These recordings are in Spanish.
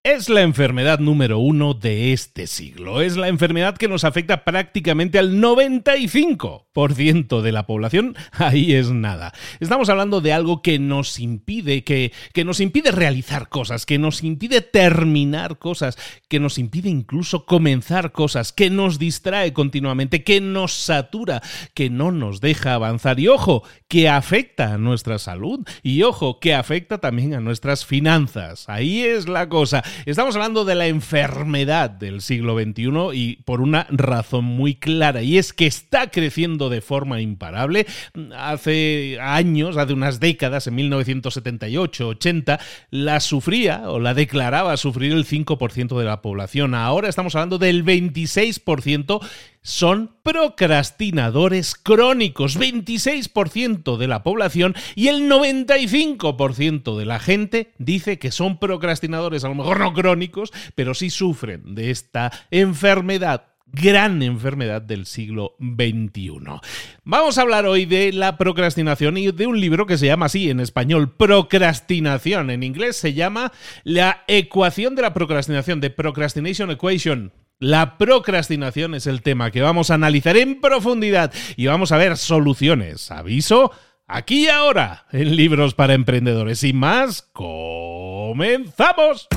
Es la enfermedad número 1 de este siglo. Es la enfermedad que nos afecta prácticamente al 95% de la población. Ahí es nada. Estamos hablando de algo que nos impide, que nos impide realizar cosas, que nos impide terminar cosas, que nos impide incluso comenzar cosas, que nos distrae continuamente, que nos satura, que no nos deja avanzar. Y ojo, que afecta a nuestra salud. Y ojo, que afecta también a nuestras finanzas. Ahí es la cosa. Estamos hablando de la enfermedad del siglo XXI y por una razón muy clara, y es que está creciendo de forma imparable. Hace años, hace unas décadas, en 1978-80, la sufría o la declaraba sufrir el 5% de la población. Ahora estamos hablando del 26%. Son procrastinadores crónicos, 26% de la población, y el 95% de la gente dice que son procrastinadores, a lo mejor no crónicos, pero sí sufren de esta enfermedad. Gran enfermedad del siglo XXI. Vamos a hablar hoy de la procrastinación y de un libro que se llama así en español, Procrastinación. En inglés se llama La ecuación de la procrastinación, The Procrastination Equation. La procrastinación es el tema que vamos a analizar en profundidad y vamos a ver soluciones. Aviso, aquí y ahora, en Libros para Emprendedores. Sin más, ¡comenzamos!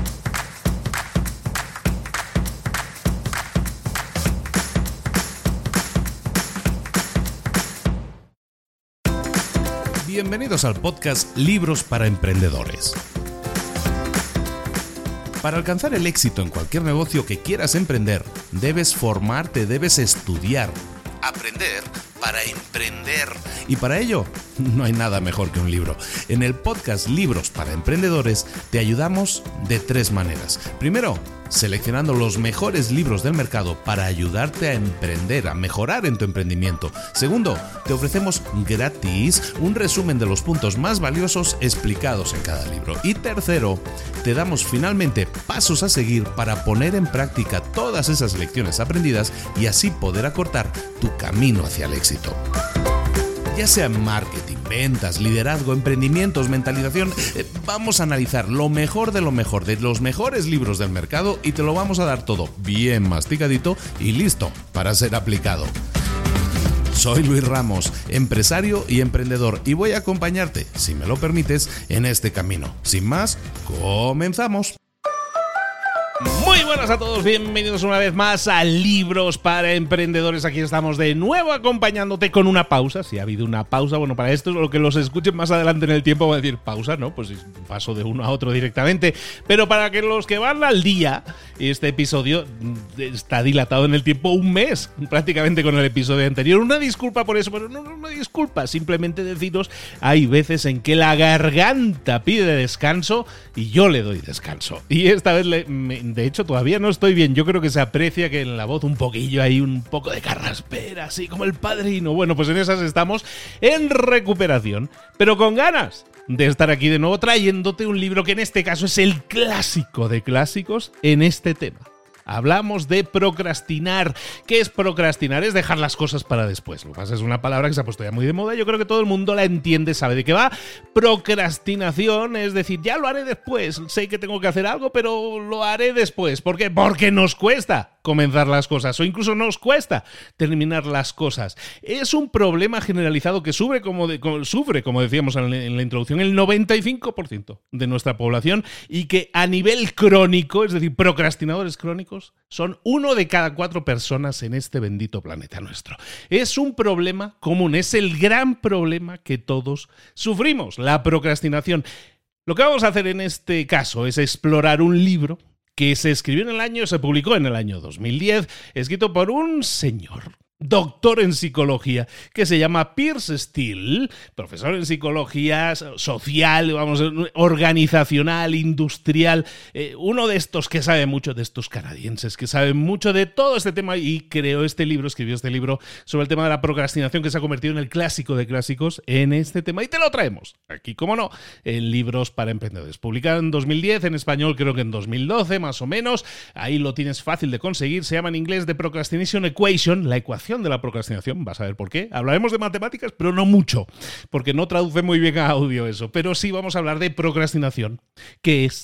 Bienvenidos al podcast Libros para Emprendedores. Para alcanzar el éxito en cualquier negocio que quieras emprender, debes formarte, debes estudiar, aprender para emprender. Y para ello, no hay nada mejor que un libro. En el podcast Libros para Emprendedores te ayudamos de 3 maneras. Primero, seleccionando los mejores libros del mercado para ayudarte a emprender, a mejorar en tu emprendimiento. Segundo, te ofrecemos gratis un resumen de los puntos más valiosos explicados en cada libro. Y tercero, te damos finalmente pasos a seguir para poner en práctica todas esas lecciones aprendidas y así poder acortar tu camino hacia el éxito. Ya sea marketing, ventas, liderazgo, emprendimientos, mentalización, vamos a analizar lo mejor de los mejores libros del mercado y te lo vamos a dar todo bien masticadito y listo para ser aplicado. Soy Luis Ramos, empresario y emprendedor, y voy a acompañarte, si me lo permites, en este camino. Sin más, comenzamos. Muy buenas a todos, bienvenidos una vez más a Libros para Emprendedores. Aquí estamos de nuevo acompañándote con una pausa. Si ha habido una pausa, bueno, para esto, lo que los escuchen más adelante en el tiempo van a decir pausa, ¿no? Pues paso de uno a otro directamente. Pero para que los que van al día, este episodio está dilatado en el tiempo un mes, prácticamente con el episodio anterior. Una disculpa por eso, pero no una disculpa, simplemente deciros, hay veces en que la garganta pide descanso y yo le doy descanso. Y esta vez de hecho, todavía no estoy bien. Yo creo que se aprecia que en la voz un poquillo hay un poco de carraspera, así como el padrino. Bueno, pues en esas estamos en recuperación, pero con ganas de estar aquí de nuevo trayéndote un libro que en este caso es el clásico de clásicos en este tema. Hablamos de procrastinar. ¿Qué es procrastinar? Es dejar las cosas para después. Lo que pasa es una palabra que se ha puesto ya muy de moda. Yo creo que todo el mundo la entiende, sabe de qué va. Procrastinación es decir, ya lo haré después. Sé que tengo que hacer algo, pero lo haré después. ¿Por qué? Porque nos cuesta comenzar las cosas o incluso nos cuesta terminar las cosas. Es un problema generalizado que sufre, como decíamos en la introducción, el 95% de nuestra población, y que a nivel crónico, es decir, procrastinadores crónicos, son 1 de cada 4 personas en este bendito planeta nuestro. Es un problema común, es el gran problema que todos sufrimos, la procrastinación. Lo que vamos a hacer en este caso es explorar un libro que se publicó en el año 2010, escrito por un señor doctor en psicología, que se llama Piers Steel, profesor en psicología social, organizacional, industrial, uno de estos que sabe mucho, de estos canadienses que saben mucho de todo este tema, y escribió este libro sobre el tema de la procrastinación, que se ha convertido en el clásico de clásicos en este tema, y te lo traemos aquí, como no, en Libros para Emprendedores. Publicado en 2010, en español creo que en 2012, más o menos. Ahí lo tienes fácil de conseguir. Se llama en inglés The Procrastination Equation, la ecuación de la procrastinación. Vas a ver por qué. Hablaremos de matemáticas, pero no mucho, porque no traduce muy bien a audio eso. Pero sí vamos a hablar de procrastinación. ¿Qué es?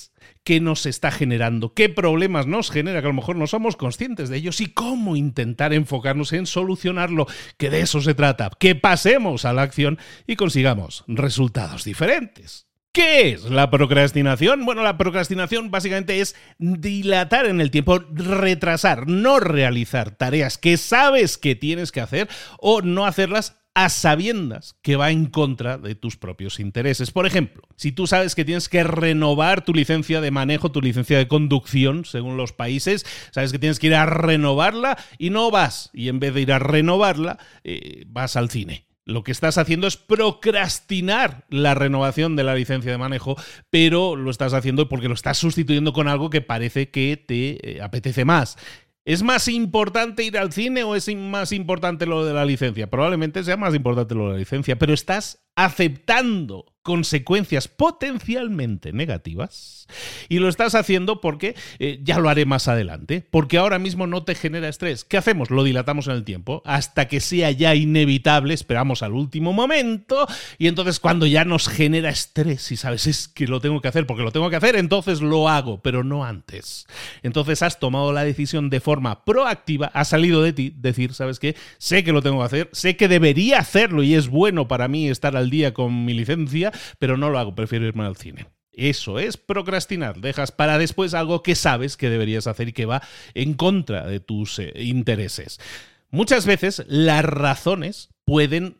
qué nos está generando, qué problemas nos genera, que a lo mejor no somos conscientes de ellos y cómo intentar enfocarnos en solucionarlo, que de eso se trata, que pasemos a la acción y consigamos resultados diferentes. ¿Qué es la procrastinación? Bueno, la procrastinación básicamente es dilatar en el tiempo, retrasar, no realizar tareas que sabes que tienes que hacer o no hacerlas a sabiendas que va en contra de tus propios intereses. Por ejemplo, si tú sabes que tienes que renovar tu licencia de manejo, tu licencia de conducción, según los países, sabes que tienes que ir a renovarla y no vas, y en vez de ir a renovarla, vas al cine. Lo que estás haciendo es procrastinar la renovación de la licencia de manejo, pero lo estás haciendo porque lo estás sustituyendo con algo que parece que te apetece más. ¿Es más importante ir al cine o es más importante lo de la licencia? Probablemente sea más importante lo de la licencia, pero estás aceptando consecuencias potencialmente negativas y lo estás haciendo porque ya lo haré más adelante, porque ahora mismo no te genera estrés. ¿Qué hacemos? Lo dilatamos en el tiempo hasta que sea ya inevitable, esperamos al último momento y entonces cuando ya nos genera estrés y sabes, es que lo tengo que hacer porque lo tengo que hacer, entonces lo hago, pero no antes. Entonces has tomado la decisión de forma proactiva, ha salido de ti decir, ¿sabes qué? Sé que lo tengo que hacer, sé que debería hacerlo y es bueno para mí estar al día con mi licencia, pero no lo hago, prefiero irme al cine. Eso es procrastinar. Dejas para después algo que sabes que deberías hacer y que va en contra de tus intereses. Muchas veces las razones pueden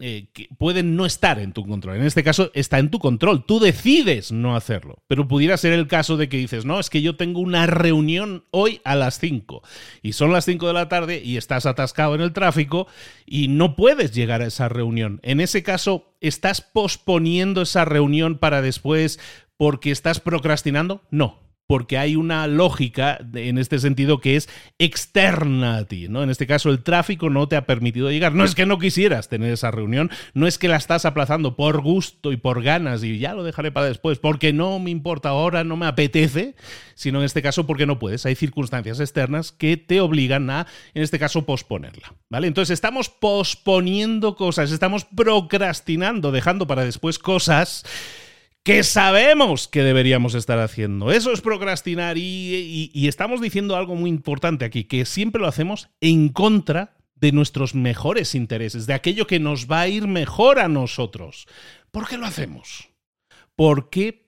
no estar en tu control. En este caso está en tu control. Tú decides no hacerlo. Pero pudiera ser el caso de que dices, no, es que yo tengo una reunión hoy a las 5 y son las 5 de la tarde y estás atascado en el tráfico y no puedes llegar a esa reunión. En ese caso, ¿estás posponiendo esa reunión para después porque estás procrastinando? No. Porque hay una lógica en este sentido que es externa a ti, ¿no? En este caso, el tráfico no te ha permitido llegar. No es que no quisieras tener esa reunión, no es que la estás aplazando por gusto y por ganas y ya lo dejaré para después, porque no me importa ahora, no me apetece, sino en este caso porque no puedes. Hay circunstancias externas que te obligan a, en este caso, posponerla, ¿vale? Entonces, estamos posponiendo cosas, estamos procrastinando, dejando para después cosas que sabemos que deberíamos estar haciendo. Eso es procrastinar y estamos diciendo algo muy importante aquí, que siempre lo hacemos en contra de nuestros mejores intereses, de aquello que nos va a ir mejor a nosotros. ¿Por qué lo hacemos? ¿Por qué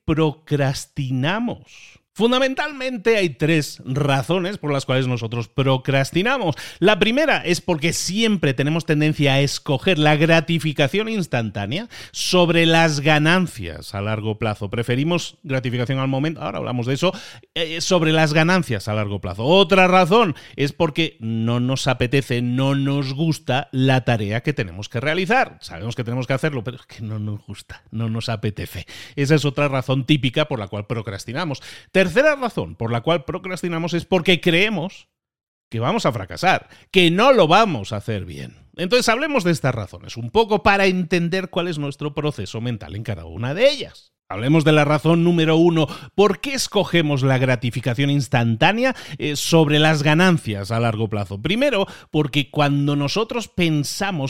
procrastinamos? Fundamentalmente hay 3 razones por las cuales nosotros procrastinamos. La primera es porque siempre tenemos tendencia a escoger la gratificación instantánea sobre las ganancias a largo plazo. Preferimos gratificación al momento, ahora hablamos de eso, sobre las ganancias a largo plazo. Otra razón es porque no nos apetece, no nos gusta la tarea que tenemos que realizar. Sabemos que tenemos que hacerlo, pero es que no nos gusta, no nos apetece. Esa es otra razón típica por la cual procrastinamos. Tercera razón por la cual procrastinamos es porque creemos que vamos a fracasar, que no lo vamos a hacer bien. Entonces hablemos de estas razones un poco para entender cuál es nuestro proceso mental en cada una de ellas. Hablemos de la razón número 1. ¿Por qué escogemos la gratificación instantánea sobre las ganancias a largo plazo? Primero, porque cuando nosotros pensamos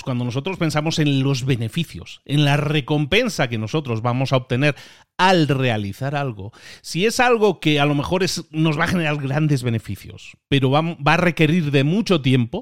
en los beneficios, en la recompensa que nosotros vamos a obtener al realizar algo, si es algo que a lo mejor nos va a generar grandes beneficios, pero va a requerir de mucho tiempo,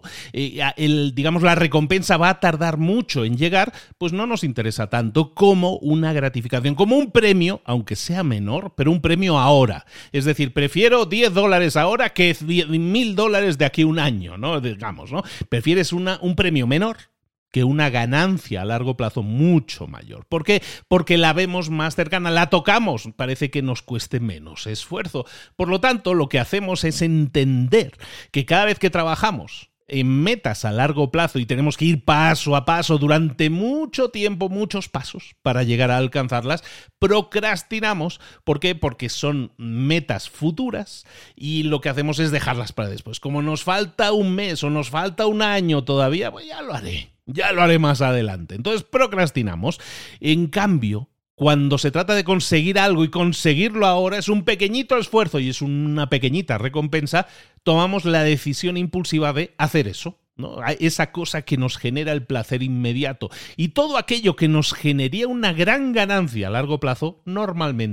la recompensa va a tardar mucho en llegar, pues no nos interesa tanto como una gratificación, como un premio, aunque sea menor, pero un premio ahora. Es decir, prefiero $10 ahora que $1,000 de aquí a un año, ¿no? Digamos, ¿no? Prefieres un premio menor que una ganancia a largo plazo mucho mayor. ¿Por qué? Porque la vemos más cercana, la tocamos, parece que nos cueste menos esfuerzo. Por lo tanto, lo que hacemos es entender que cada vez que trabajamos en metas a largo plazo y tenemos que ir paso a paso durante mucho tiempo, muchos pasos para llegar a alcanzarlas, procrastinamos. ¿Por qué? Porque son metas futuras y lo que hacemos es dejarlas para después. Como nos falta un mes o nos falta un año todavía, pues ya lo haré más adelante. Entonces procrastinamos. En cambio, cuando se trata de conseguir algo y conseguirlo ahora es un pequeñito esfuerzo y es una pequeñita recompensa, tomamos la decisión impulsiva de hacer eso, ¿no? Esa cosa que nos genera el placer inmediato. Y todo aquello que nos generaría una gran ganancia a largo plazo, normalmente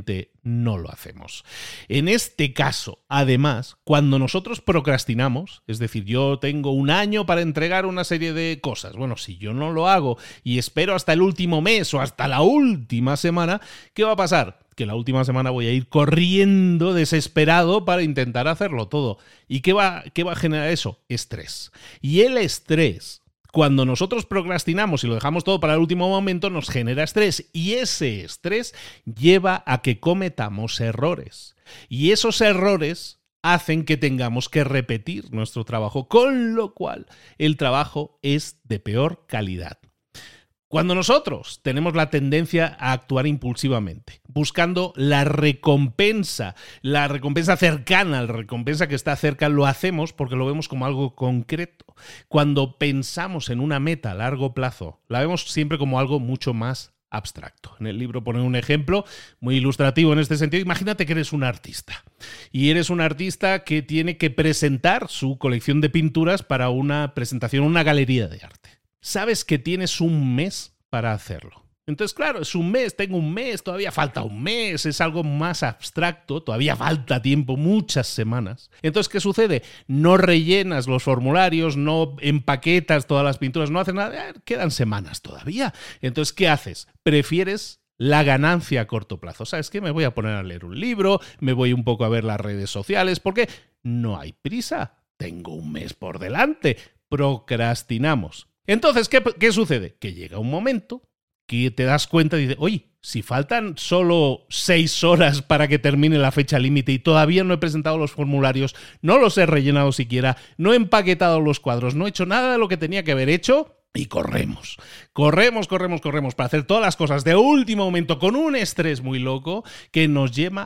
no lo hacemos. En este caso, además, cuando nosotros procrastinamos, es decir, yo tengo un año para entregar una serie de cosas, bueno, si yo no lo hago y espero hasta el último mes o hasta la última semana, ¿qué va a pasar? Que la última semana voy a ir corriendo desesperado para intentar hacerlo todo. ¿Y qué va a generar eso? Estrés. Y el estrés, cuando nosotros procrastinamos y lo dejamos todo para el último momento, nos genera estrés. Y ese estrés lleva a que cometamos errores. Y esos errores hacen que tengamos que repetir nuestro trabajo, con lo cual el trabajo es de peor calidad. Cuando nosotros tenemos la tendencia a actuar impulsivamente, buscando la recompensa cercana, la recompensa que está cerca, lo hacemos porque lo vemos como algo concreto. Cuando pensamos en una meta a largo plazo, la vemos siempre como algo mucho más abstracto. En el libro pone un ejemplo muy ilustrativo en este sentido. Imagínate que eres un artista y eres un artista que tiene que presentar su colección de pinturas para una presentación, una galería de arte. Sabes que tienes un mes para hacerlo. Entonces, claro, es un mes, tengo un mes, todavía falta un mes, es algo más abstracto, todavía falta tiempo, muchas semanas. Entonces, ¿qué sucede? No rellenas los formularios, no empaquetas todas las pinturas, no haces nada, quedan semanas todavía. Entonces, ¿qué haces? Prefieres la ganancia a corto plazo. ¿Sabes qué? Me voy a poner a leer un libro, me voy un poco a ver las redes sociales, porque no hay prisa, tengo un mes por delante, procrastinamos. Entonces, ¿qué sucede? Que llega un momento que te das cuenta y dices, oye, si faltan solo 6 horas para que termine la fecha límite y todavía no he presentado los formularios, no los he rellenado siquiera, no he empaquetado los cuadros, no he hecho nada de lo que tenía que haber hecho, y corremos para hacer todas las cosas de último momento con un estrés muy loco que nos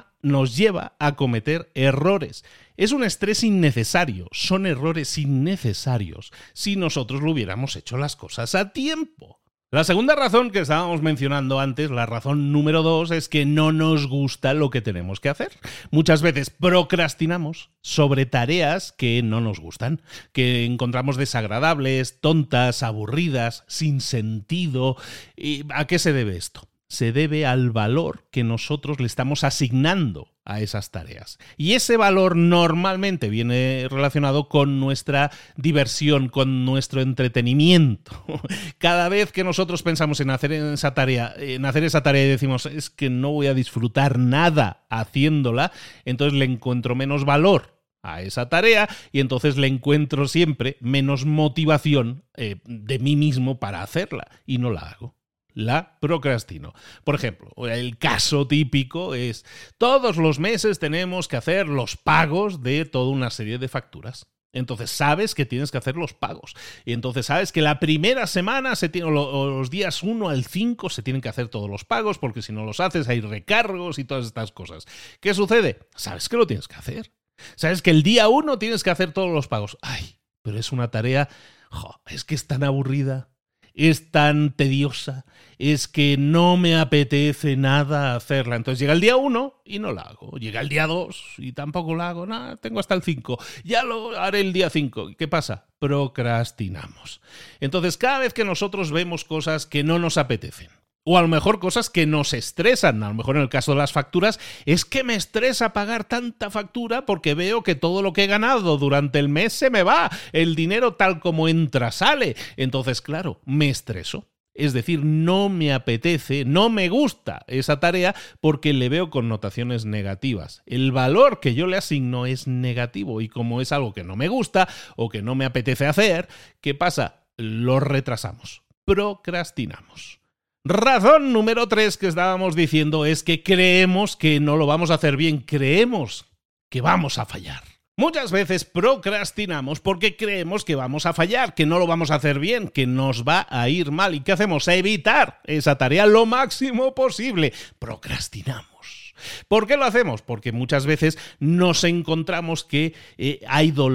lleva a cometer errores. Es un estrés innecesario, son errores innecesarios si nosotros lo hubiéramos hecho las cosas a tiempo. La segunda razón que estábamos mencionando antes, la razón número 2, es que no nos gusta lo que tenemos que hacer. Muchas veces procrastinamos sobre tareas que no nos gustan, que encontramos desagradables, tontas, aburridas, sin sentido. ¿Y a qué se debe esto? Se debe al valor que nosotros le estamos asignando a esas tareas. Y ese valor normalmente viene relacionado con nuestra diversión, con nuestro entretenimiento. Cada vez que nosotros pensamos en hacer esa tarea y decimos, es que no voy a disfrutar nada haciéndola, entonces le encuentro menos valor a esa tarea y entonces le encuentro siempre menos motivación de mí mismo para hacerla y no la hago. La procrastino. Por ejemplo, el caso típico es todos los meses tenemos que hacer los pagos de toda una serie de facturas. Entonces sabes que tienes que hacer los pagos. Y entonces sabes que la primera semana, los días 1 al 5 se tienen que hacer todos los pagos porque si no los haces hay recargos y todas estas cosas. ¿Qué sucede? Sabes que lo tienes que hacer. Sabes que el día 1 tienes que hacer todos los pagos. Ay, pero es una tarea, es que es tan aburrida. Es tan tediosa, es que no me apetece nada hacerla. Entonces llega el día 1 y no la hago. Llega el día 2 y tampoco la hago. Nada, tengo hasta el 5. Ya lo haré el día 5. ¿Qué pasa? Procrastinamos. Entonces cada vez que nosotros vemos cosas que no nos apetecen, o a lo mejor cosas que nos estresan, a lo mejor en el caso de las facturas, es que me estresa pagar tanta factura porque veo que todo lo que he ganado durante el mes se me va, el dinero tal como entra sale. Entonces, claro, me estreso. Es decir, no me apetece, no me gusta esa tarea porque le veo connotaciones negativas. El valor que yo le asigno es negativo y como es algo que no me gusta o que no me apetece hacer, ¿qué pasa? Lo retrasamos, procrastinamos. Razón número 3 que estábamos diciendo es que creemos que no lo vamos a hacer bien, creemos que vamos a fallar. Muchas veces procrastinamos porque creemos que vamos a fallar, que no lo vamos a hacer bien, que nos va a ir mal. ¿Y qué hacemos? Evitar esa tarea lo máximo posible. Procrastinamos. ¿Por qué lo hacemos? Porque muchas veces nos encontramos que hay dolor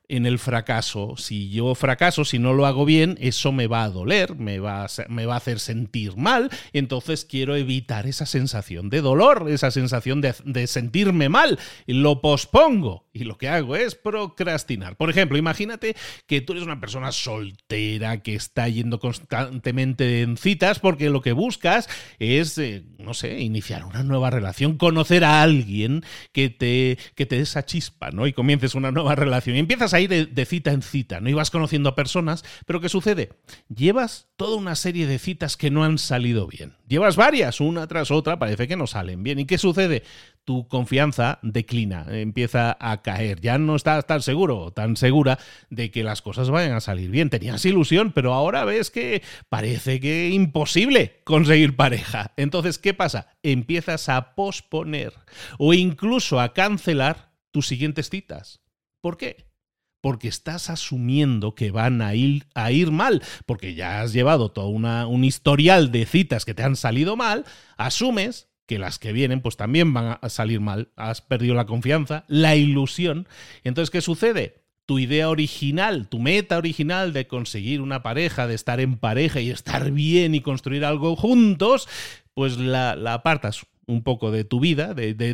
en el fracaso. Si yo fracaso, si no lo hago bien, eso me va a doler, me va a hacer sentir mal. Entonces quiero evitar esa sensación de dolor, esa sensación de sentirme mal. Lo pospongo y lo que hago es procrastinar. Por ejemplo, imagínate que tú eres una persona soltera que está yendo constantemente en citas porque lo que buscas es, iniciar una nueva relación, conocer a alguien que te dé esa chispa, ¿no? Y comiences una nueva relación y empiezas a ir de cita en cita, ¿no? Y vas conociendo a personas, pero ¿qué sucede? Llevas toda una serie de citas que no han salido bien. Llevas varias, una tras otra, parece que no salen bien. ¿Y qué sucede? Tu confianza declina, empieza a caer. Ya no estás tan seguro, tan segura de que las cosas vayan a salir bien. Tenías ilusión, pero ahora ves que parece que es imposible conseguir pareja. Entonces, ¿qué pasa? Empiezas a posponer o incluso a cancelar tus siguientes citas. ¿Por qué? Porque estás asumiendo que van a ir mal, porque ya has llevado todo un historial de citas que te han salido mal, asumes que las que vienen pues también van a salir mal, has perdido la confianza, la ilusión. Entonces, ¿qué sucede? Tu idea original, tu meta original de conseguir una pareja, de estar en pareja y estar bien y construir algo juntos, pues la apartas un poco de tu vida, de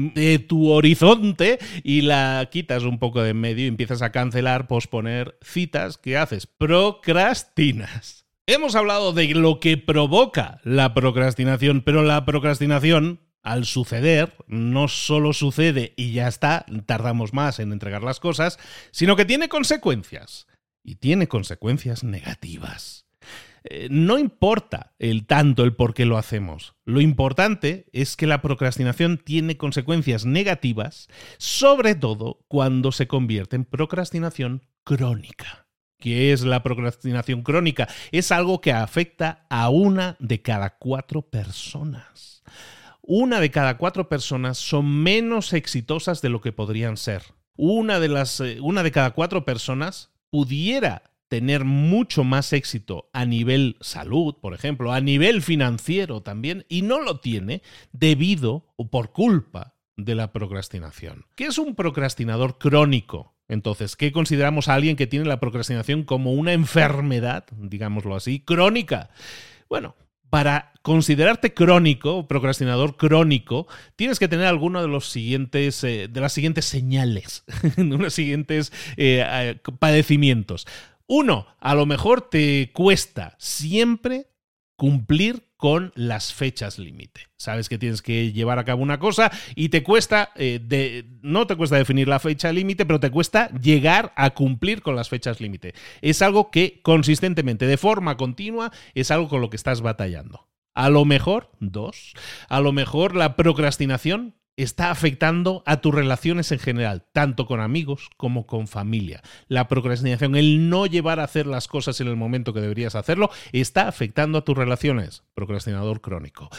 tu horizonte, y la quitas un poco de en medio y empiezas a cancelar, posponer citas. ¿Qué haces? Procrastinas. Hemos hablado de lo que provoca la procrastinación, pero la procrastinación, al suceder, no solo sucede y ya está, tardamos más en entregar las cosas, sino que tiene consecuencias. Y tiene consecuencias negativas. No importa el por qué lo hacemos. Lo importante es que la procrastinación tiene consecuencias negativas, sobre todo cuando se convierte en procrastinación crónica. ¿Qué es la procrastinación crónica? Es algo que afecta a 1 de cada 4 personas. 1 de cada 4 personas son menos exitosas de lo que podrían ser. 1 de cada 4 personas pudiera tener mucho más éxito a nivel salud, por ejemplo, a nivel financiero también, y no lo tiene debido o por culpa de la procrastinación. ¿Qué es un procrastinador crónico? Entonces, ¿qué consideramos a alguien que tiene la procrastinación como una enfermedad, digámoslo así, crónica? Bueno, para considerarte crónico, procrastinador crónico, tienes que tener alguno de las siguientes señales, de los siguientes padecimientos. 1, a lo mejor te cuesta siempre cumplir con las fechas límite. Sabes que tienes que llevar a cabo una cosa y te cuesta, no te cuesta definir la fecha límite, pero te cuesta llegar a cumplir con las fechas límite. Es algo que consistentemente, de forma continua, es algo con lo que estás batallando. A lo mejor, 2, a lo mejor la procrastinación está afectando a tus relaciones en general, tanto con amigos como con familia. La procrastinación, el no llevar a hacer las cosas en el momento que deberías hacerlo, está afectando a tus relaciones. Procrastinador crónico.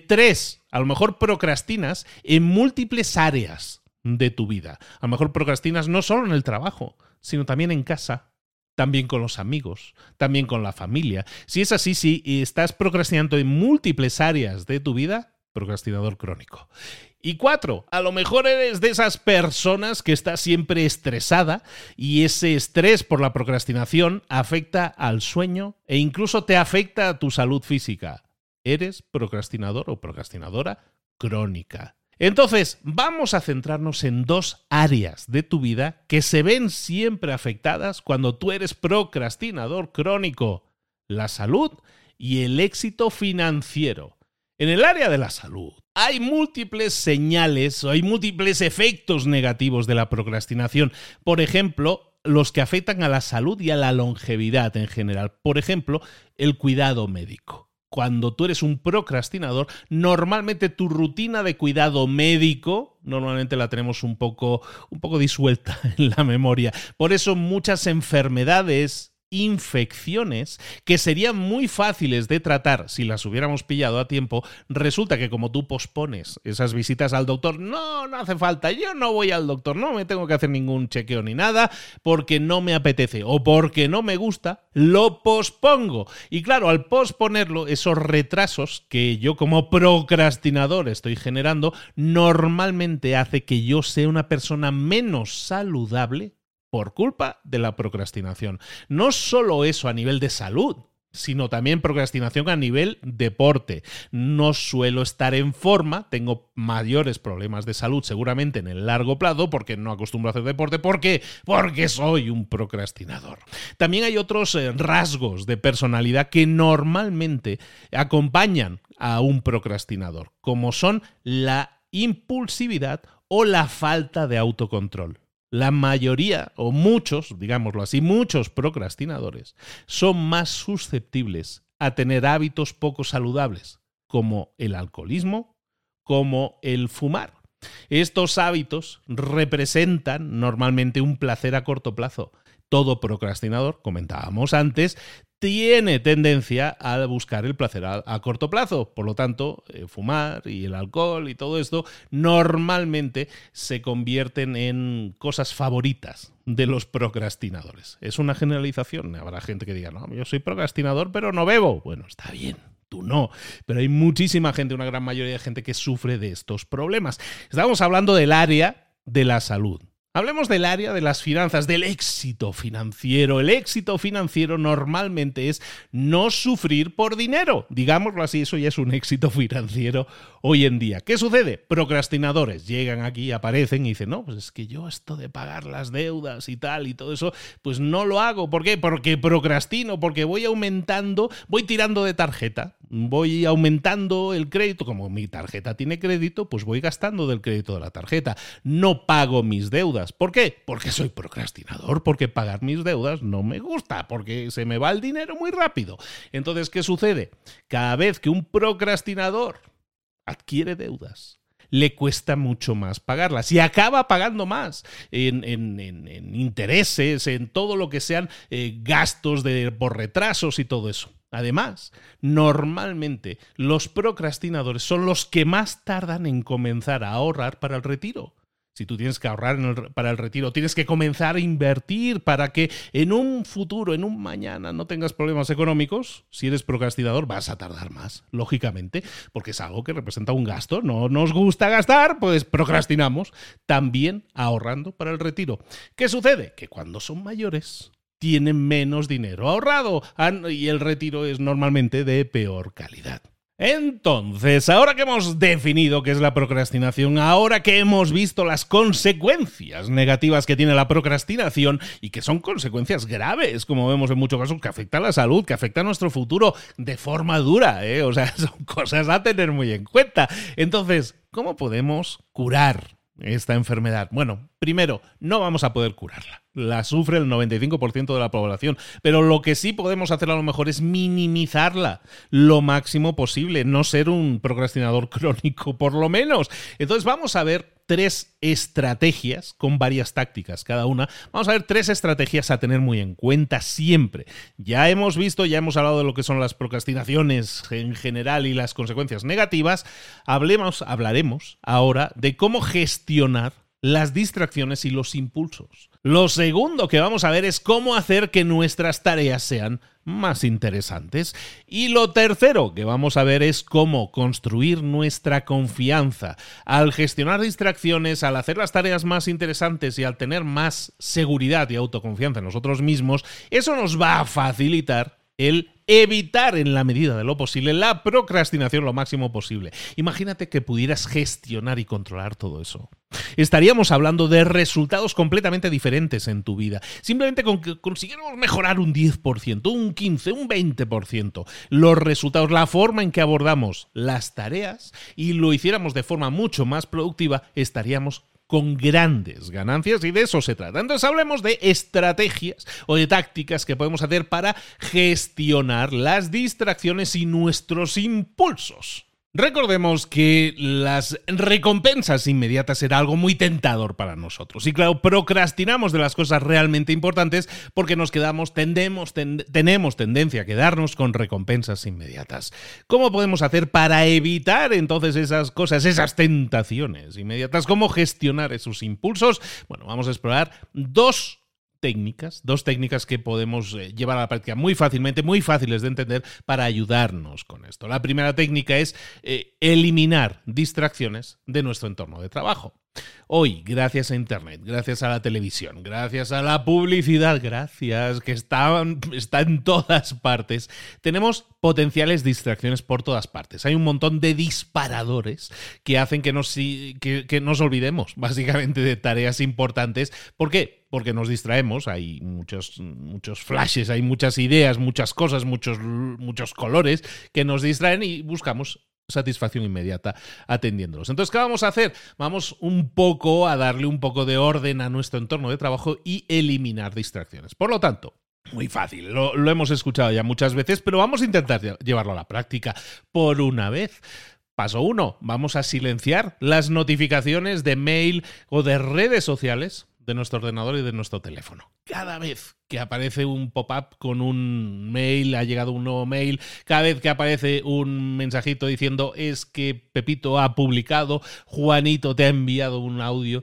3, a lo mejor procrastinas en múltiples áreas de tu vida. A lo mejor procrastinas no solo en el trabajo, sino también en casa, también con los amigos, también con la familia. Si es así, si estás procrastinando en múltiples áreas de tu vida, procrastinador crónico. Y 4, a lo mejor eres de esas personas que está siempre estresada y ese estrés por la procrastinación afecta al sueño e incluso te afecta a tu salud física. Eres procrastinador o procrastinadora crónica. Entonces, vamos a centrarnos en 2 áreas de tu vida que se ven siempre afectadas cuando tú eres procrastinador crónico: la salud y el éxito financiero. En el área de la salud, hay múltiples señales o hay múltiples efectos negativos de la procrastinación. Por ejemplo, los que afectan a la salud y a la longevidad en general. Por ejemplo, el cuidado médico. Cuando tú eres un procrastinador, normalmente tu rutina de cuidado médico, normalmente la tenemos un poco disuelta en la memoria. Por eso muchas enfermedades, infecciones que serían muy fáciles de tratar si las hubiéramos pillado a tiempo, resulta que como tú pospones esas visitas al doctor, no hace falta, yo no voy al doctor, no me tengo que hacer ningún chequeo ni nada porque no me apetece o porque no me gusta, lo pospongo. Y claro, al posponerlo, esos retrasos que yo como procrastinador estoy generando, normalmente hace que yo sea una persona menos saludable por culpa de la procrastinación. No solo eso a nivel de salud, sino también procrastinación a nivel deporte. No suelo estar en forma, tengo mayores problemas de salud seguramente en el largo plazo porque no acostumbro a hacer deporte. ¿Por qué? Porque soy un procrastinador. También hay otros rasgos de personalidad que normalmente acompañan a un procrastinador, como son la impulsividad o la falta de autocontrol. La mayoría, o muchos, digámoslo así, muchos procrastinadores son más susceptibles a tener hábitos poco saludables, como el alcoholismo, como el fumar. Estos hábitos representan normalmente un placer a corto plazo. Todo procrastinador, comentábamos antes, tiene tendencia a buscar el placer a corto plazo. Por lo tanto, fumar y el alcohol y todo esto normalmente se convierten en cosas favoritas de los procrastinadores. Es una generalización. Habrá gente que diga, no, yo soy procrastinador pero no bebo. Bueno, está bien. Tú no, pero hay muchísima gente, una gran mayoría de gente que sufre de estos problemas. Estamos hablando del área de la salud. Hablemos del área de las finanzas, del éxito financiero. El éxito financiero normalmente es no sufrir por dinero. Digámoslo así, eso ya es un éxito financiero hoy en día. ¿Qué sucede? Procrastinadores llegan aquí, aparecen y dicen, no, pues es que yo esto de pagar las deudas y tal y todo eso, pues no lo hago. ¿Por qué? Porque procrastino, porque voy aumentando, voy tirando de tarjeta, voy aumentando el crédito. Como mi tarjeta tiene crédito, pues voy gastando del crédito de la tarjeta. No pago mis deudas. ¿Por qué? Porque soy procrastinador, porque pagar mis deudas no me gusta, porque se me va el dinero muy rápido. Entonces, ¿qué sucede? Cada vez que un procrastinador adquiere deudas, le cuesta mucho más pagarlas y acaba pagando más en intereses, en todo lo que sean gastos por retrasos y todo eso. Además, normalmente los procrastinadores son los que más tardan en comenzar a ahorrar para el retiro. Si tú tienes que ahorrar para el retiro, tienes que comenzar a invertir para que en un futuro, en un mañana, no tengas problemas económicos. Si eres procrastinador, vas a tardar más, lógicamente, porque es algo que representa un gasto. No nos gusta gastar, pues procrastinamos. También ahorrando para el retiro. ¿Qué sucede? Que cuando son mayores tienen menos dinero ahorrado y el retiro es normalmente de peor calidad. Entonces, ahora que hemos definido qué es la procrastinación, ahora que hemos visto las consecuencias negativas que tiene la procrastinación y que son consecuencias graves, como vemos en muchos casos, que afectan a la salud, que afectan a nuestro futuro de forma dura, O sea, son cosas a tener muy en cuenta. Entonces, ¿cómo podemos curar esta enfermedad? Bueno, primero, no vamos a poder curarla. La sufre el 95% de la población, pero lo que sí podemos hacer a lo mejor es minimizarla lo máximo posible, no ser un procrastinador crónico por lo menos. Entonces vamos a ver 3 estrategias con varias tácticas cada una. Vamos a ver 3 estrategias a tener muy en cuenta siempre. Ya hemos hablado de lo que son las procrastinaciones en general y las consecuencias negativas. Hablaremos ahora de cómo gestionar las distracciones y los impulsos. Lo segundo que vamos a ver es cómo hacer que nuestras tareas sean más interesantes. Y lo tercero que vamos a ver es cómo construir nuestra confianza. Al gestionar distracciones, al hacer las tareas más interesantes y al tener más seguridad y autoconfianza en nosotros mismos, eso nos va a facilitar el evitar en la medida de lo posible la procrastinación lo máximo posible. Imagínate que pudieras gestionar y controlar todo eso. Estaríamos hablando de resultados completamente diferentes en tu vida. Simplemente con que consiguiéramos mejorar un 10%, un 15%, un 20%. Los resultados, la forma en que abordamos las tareas y lo hiciéramos de forma mucho más productiva, estaríamos con grandes ganancias y de eso se trata. Entonces hablemos de estrategias o de tácticas que podemos hacer para gestionar las distracciones y nuestros impulsos. Recordemos que las recompensas inmediatas era algo muy tentador para nosotros. Y claro, procrastinamos de las cosas realmente importantes porque tenemos tendencia a quedarnos con recompensas inmediatas. ¿Cómo podemos hacer para evitar entonces esas cosas, esas tentaciones inmediatas? ¿Cómo gestionar esos impulsos? Bueno, vamos a explorar dos técnicas que podemos llevar a la práctica muy fácilmente, muy fáciles de entender para ayudarnos con esto. La primera técnica es eliminar distracciones de nuestro entorno de trabajo. Hoy, gracias a Internet, gracias a la televisión, gracias a la publicidad, gracias, que está en todas partes, tenemos potenciales distracciones por todas partes. Hay un montón de disparadores que hacen que nos olvidemos, básicamente, de tareas importantes. ¿Por qué? Porque nos distraemos, hay muchos flashes, hay muchas ideas, muchas cosas, muchos colores que nos distraen y buscamos satisfacción inmediata atendiéndolos. Entonces, ¿qué vamos a hacer? Vamos un poco a darle un poco de orden a nuestro entorno de trabajo y eliminar distracciones. Por lo tanto, muy fácil, lo hemos escuchado ya muchas veces, pero vamos a intentar llevarlo a la práctica por una vez. Paso 1, vamos a silenciar las notificaciones de mail o de redes sociales de nuestro ordenador y de nuestro teléfono. Cada vez que aparece un pop-up con un mail, ha llegado un nuevo mail, cada vez que aparece un mensajito diciendo es que Pepito ha publicado, Juanito te ha enviado un audio,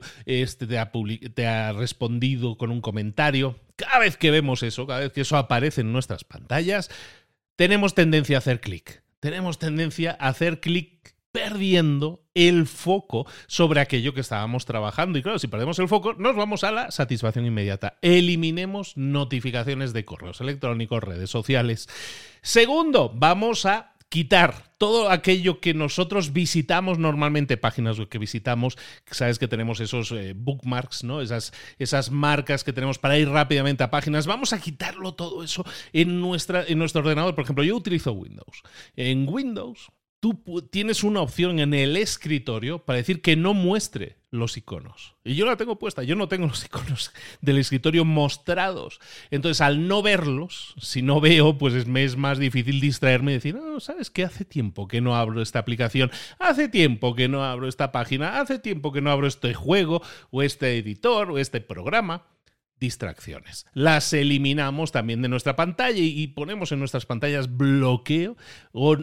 te ha respondido con un comentario. Cada vez que vemos eso, cada vez que eso aparece en nuestras pantallas, tenemos tendencia a hacer clic. Tenemos tendencia a hacer clic perdiendo el foco sobre aquello que estábamos trabajando. Y claro, si perdemos el foco, nos vamos a la satisfacción inmediata. Eliminemos notificaciones de correos electrónicos, redes sociales. Segundo, vamos a quitar todo aquello que nosotros visitamos normalmente, páginas web que visitamos, sabes que tenemos esos bookmarks, ¿no? Esas marcas que tenemos para ir rápidamente a páginas. Vamos a quitarlo todo eso en nuestro ordenador. Por ejemplo, yo utilizo Windows. En Windows tú tienes una opción en el escritorio para decir que no muestre los iconos. Y yo la tengo puesta, yo no tengo los iconos del escritorio mostrados. Entonces, al no verlos, si no veo, pues me es más difícil distraerme y decir, no, ¿sabes qué? Hace tiempo que no abro esta aplicación, hace tiempo que no abro esta página, hace tiempo que no abro este juego, o este editor, o este programa. Distracciones. Las eliminamos también de nuestra pantalla y ponemos en nuestras pantallas bloqueo o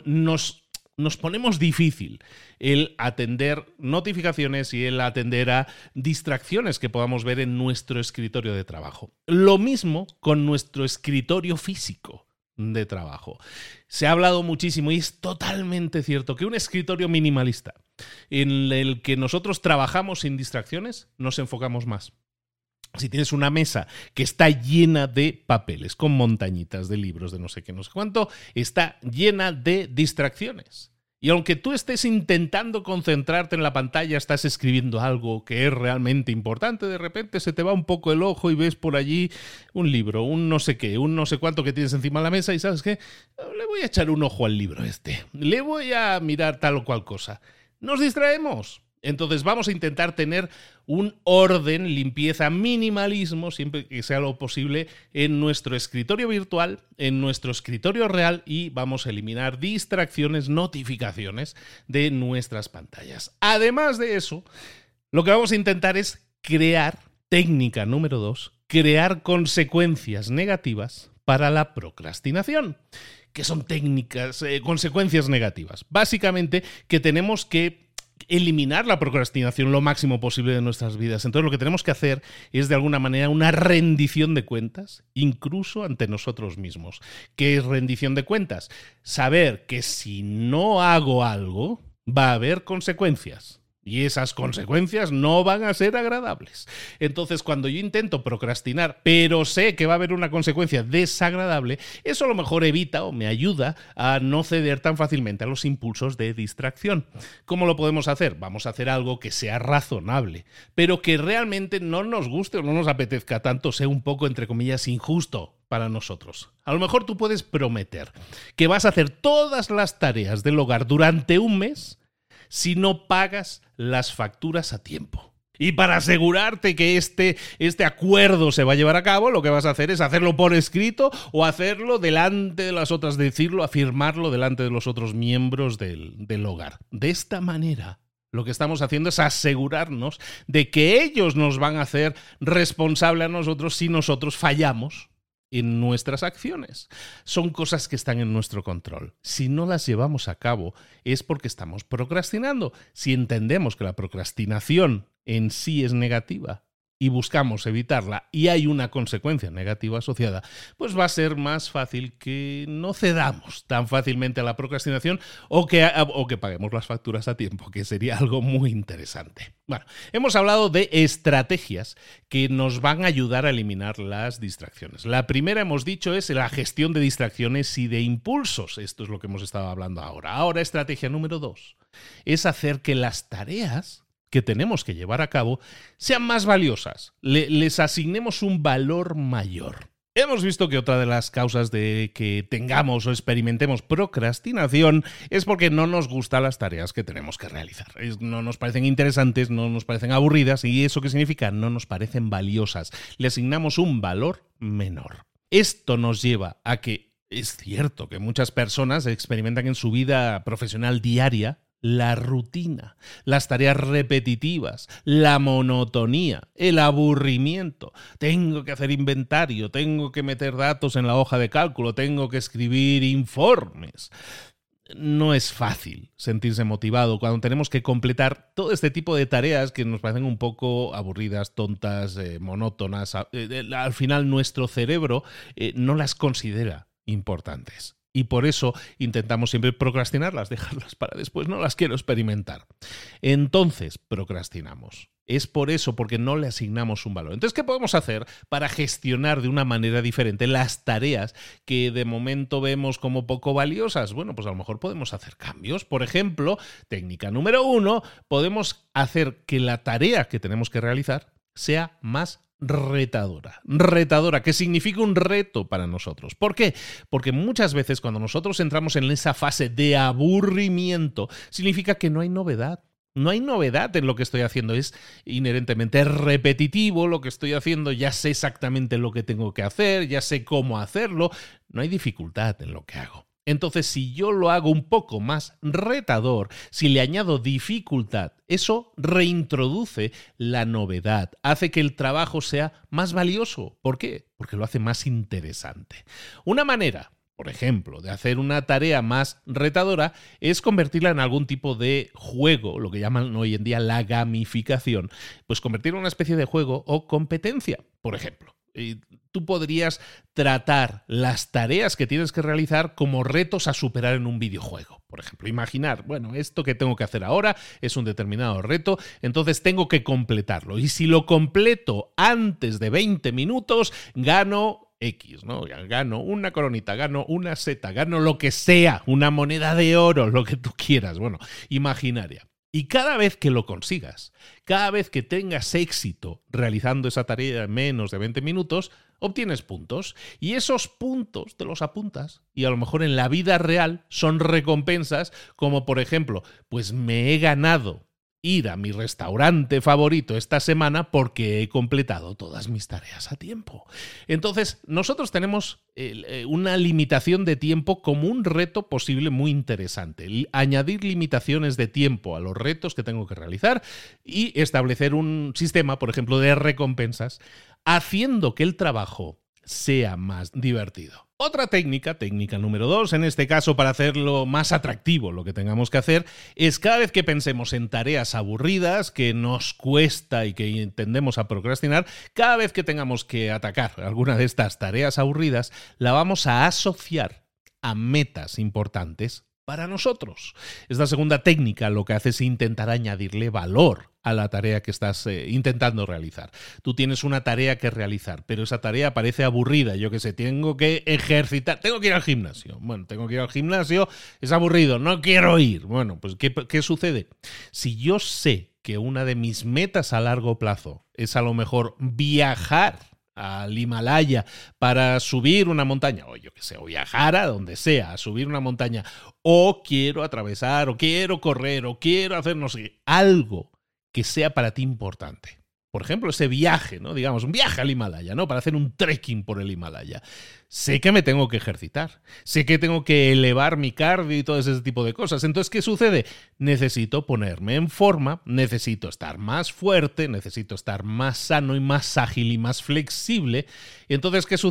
nos ponemos difícil el atender notificaciones y el atender a distracciones que podamos ver en nuestro escritorio de trabajo. Lo mismo con nuestro escritorio físico de trabajo. Se ha hablado muchísimo y es totalmente cierto que un escritorio minimalista en el que nosotros trabajamos sin distracciones, nos enfocamos más. Si tienes una mesa que está llena de papeles, con montañitas de libros, de no sé qué, no sé cuánto, está llena de distracciones. Y aunque tú estés intentando concentrarte en la pantalla, estás escribiendo algo que es realmente importante, de repente se te va un poco el ojo y ves por allí un libro, un no sé qué, un no sé cuánto que tienes encima de la mesa y ¿sabes qué? Le voy a echar un ojo al libro le voy a mirar tal o cual cosa. Nos distraemos. Entonces vamos a intentar tener un orden, limpieza, minimalismo, siempre que sea lo posible, en nuestro escritorio virtual, en nuestro escritorio real y vamos a eliminar distracciones, notificaciones de nuestras pantallas. Además de eso, lo que vamos a intentar es crear, técnica número 2, crear consecuencias negativas para la procrastinación. ¿Qué son técnicas, consecuencias negativas? Básicamente que tenemos que eliminar la procrastinación lo máximo posible de nuestras vidas. Entonces lo que tenemos que hacer es de alguna manera una rendición de cuentas, incluso ante nosotros mismos. ¿Qué es rendición de cuentas? Saber que si no hago algo va a haber consecuencias. Y esas consecuencias no van a ser agradables. Entonces, cuando yo intento procrastinar, pero sé que va a haber una consecuencia desagradable, eso a lo mejor evita o me ayuda a no ceder tan fácilmente a los impulsos de distracción. ¿Cómo lo podemos hacer? Vamos a hacer algo que sea razonable, pero que realmente no nos guste o no nos apetezca tanto, sea un poco, entre comillas, injusto para nosotros. A lo mejor tú puedes prometer que vas a hacer todas las tareas del hogar durante un mes si no pagas las facturas a tiempo. Y para asegurarte que este acuerdo se va a llevar a cabo, lo que vas a hacer es hacerlo por escrito o hacerlo delante de las otras, decirlo, afirmarlo delante de los otros miembros del hogar. De esta manera, lo que estamos haciendo es asegurarnos de que ellos nos van a hacer responsable a nosotros si nosotros fallamos en nuestras acciones. Son cosas que están en nuestro control. Si no las llevamos a cabo es porque estamos procrastinando. Si entendemos que la procrastinación en sí es negativa y buscamos evitarla y hay una consecuencia negativa asociada, pues va a ser más fácil que no cedamos tan fácilmente a la procrastinación o que paguemos las facturas a tiempo, que sería algo muy interesante. Bueno, hemos hablado de estrategias que nos van a ayudar a eliminar las distracciones. La primera, hemos dicho, es la gestión de distracciones y de impulsos. Esto es lo que hemos estado hablando ahora. Ahora, estrategia número 2 es hacer que las tareas que tenemos que llevar a cabo sean más valiosas, les asignemos un valor mayor. Hemos visto que otra de las causas de que tengamos o experimentemos procrastinación es porque no nos gustan las tareas que tenemos que realizar. No nos parecen interesantes, no nos parecen aburridas y ¿eso qué significa? No nos parecen valiosas. Le asignamos un valor menor. Esto nos lleva a que es cierto que muchas personas experimentan en su vida profesional diaria la rutina, las tareas repetitivas, la monotonía, el aburrimiento. Tengo que hacer inventario, tengo que meter datos en la hoja de cálculo, tengo que escribir informes. No es fácil sentirse motivado cuando tenemos que completar todo este tipo de tareas que nos parecen un poco aburridas, tontas, monótonas. Al final nuestro cerebro no las considera importantes. Y por eso intentamos siempre procrastinarlas, dejarlas para después, no las quiero experimentar. Entonces procrastinamos. Es por eso, porque no le asignamos un valor. Entonces, ¿qué podemos hacer para gestionar de una manera diferente las tareas que de momento vemos como poco valiosas? Bueno, pues a lo mejor podemos hacer cambios. Por ejemplo, técnica número 1, podemos hacer que la tarea que tenemos que realizar sea más retadora. Retadora, que significa un reto para nosotros. ¿Por qué? Porque muchas veces cuando nosotros entramos en esa fase de aburrimiento, significa que no hay novedad. No hay novedad en lo que estoy haciendo, es inherentemente repetitivo lo que estoy haciendo, ya sé exactamente lo que tengo que hacer, ya sé cómo hacerlo, no hay dificultad en lo que hago. Entonces, si yo lo hago un poco más retador, si le añado dificultad, eso reintroduce la novedad, hace que el trabajo sea más valioso. ¿Por qué? Porque lo hace más interesante. Una manera, por ejemplo, de hacer una tarea más retadora es convertirla en algún tipo de juego, lo que llaman hoy en día la gamificación, pues convertirla en una especie de juego o competencia, por ejemplo. Tú podrías tratar las tareas que tienes que realizar como retos a superar en un videojuego. Por ejemplo, imaginar, bueno, esto que tengo que hacer ahora es un determinado reto, entonces tengo que completarlo. Y si lo completo antes de 20 minutos, gano X, ¿no? Gano una coronita, gano una seta, gano lo que sea, una moneda de oro, lo que tú quieras, bueno, imaginaria. Y cada vez que lo consigas, cada vez que tengas éxito realizando esa tarea en menos de 20 minutos, obtienes puntos. Y esos puntos te los apuntas. Y a lo mejor en la vida real son recompensas como, por ejemplo, pues me he ganado ir a mi restaurante favorito esta semana porque he completado todas mis tareas a tiempo. Entonces, nosotros tenemos una limitación de tiempo como un reto posible muy interesante. Añadir limitaciones de tiempo a los retos que tengo que realizar y establecer un sistema, por ejemplo, de recompensas, haciendo que el trabajo sea más divertido. Otra técnica número 2, en este caso para hacerlo más atractivo lo que tengamos que hacer, es cada vez que pensemos en tareas aburridas, que nos cuesta y que tendemos a procrastinar, cada vez que tengamos que atacar alguna de estas tareas aburridas, la vamos a asociar a metas importantes para nosotros. Esta segunda técnica lo que hace es intentar añadirle valor a la tarea que estás intentando realizar. Tú tienes una tarea que realizar, pero esa tarea parece aburrida. Yo qué sé, tengo que ejercitar, tengo que ir al gimnasio. Bueno, tengo que ir al gimnasio, es aburrido, no quiero ir. Bueno, pues ¿qué sucede? Si yo sé que una de mis metas a largo plazo es a lo mejor viajar al Himalaya para subir una montaña, o yo qué sé, o viajar a donde sea, a subir una montaña, o quiero atravesar, o quiero correr, o quiero hacer no sé, algo que sea para ti importante. Por ejemplo, ese viaje, ¿no? Digamos, un viaje al Himalaya, ¿no? Para hacer un trekking por el Himalaya. Sé que me tengo que ejercitar, sé que tengo que elevar mi cardio y todo ese tipo de cosas. Entonces, ¿qué sucede? Necesito ponerme en forma, necesito estar más fuerte, necesito estar más sano y más ágil y más flexible. Y entonces, ¿qué sucede?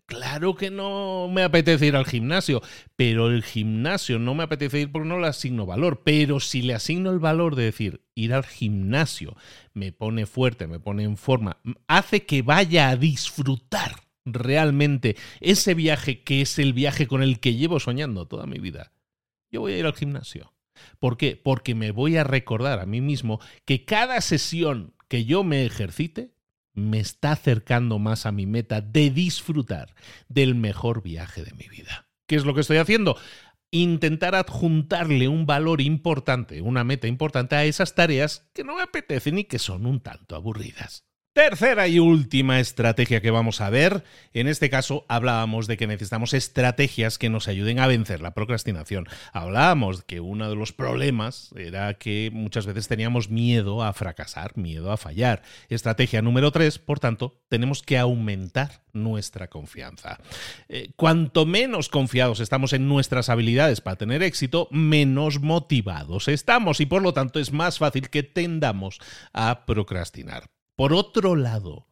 Claro que no me apetece ir al gimnasio, pero el gimnasio no me apetece ir porque no le asigno valor. Pero si le asigno el valor de decir, ir al gimnasio me pone fuerte, me pone en forma, hace que vaya a disfrutar realmente ese viaje que es el viaje con el que llevo soñando toda mi vida. Yo voy a ir al gimnasio. ¿Por qué? Porque me voy a recordar a mí mismo que cada sesión que yo me ejercite me está acercando más a mi meta de disfrutar del mejor viaje de mi vida. ¿Qué es lo que estoy haciendo? Intentar adjuntarle un valor importante, una meta importante a esas tareas que no me apetecen y que son un tanto aburridas. Tercera y última estrategia que vamos a ver. En este caso hablábamos de que necesitamos estrategias que nos ayuden a vencer la procrastinación. Hablábamos que uno de los problemas era que muchas veces teníamos miedo a fracasar, miedo a fallar. Estrategia número 3, por tanto, tenemos que aumentar nuestra confianza. Cuanto menos confiados estamos en nuestras habilidades para tener éxito, menos motivados estamos y por lo tanto es más fácil que tendamos a procrastinar. Por otro lado,